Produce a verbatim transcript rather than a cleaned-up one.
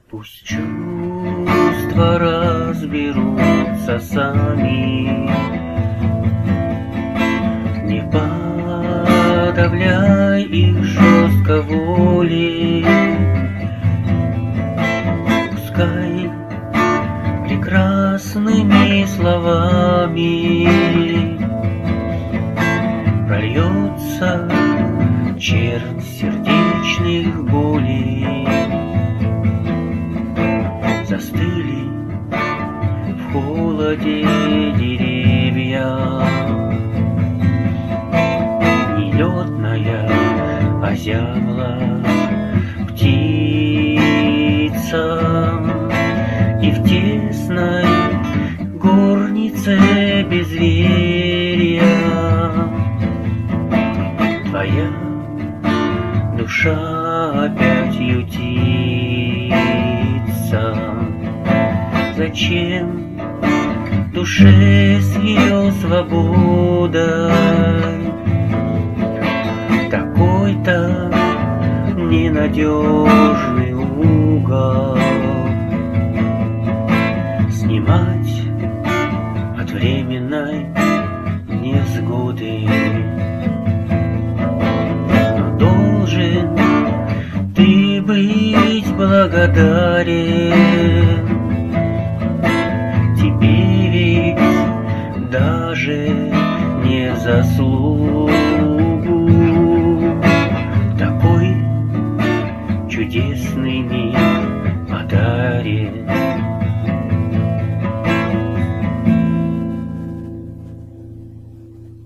Пусть чувства разберутся сами, не подавляй их жестко волей. Пускай прекрасными словами прольется чернь сердечных болей. Застыли в холоде деревья, нелетная озябла птица, и в тесной горнице безверия твоя душа опять ютится. Зачем душе с ее свободой такой-то ненадежный угол снимать от временной невзгоды? Но должен ты быть благодарен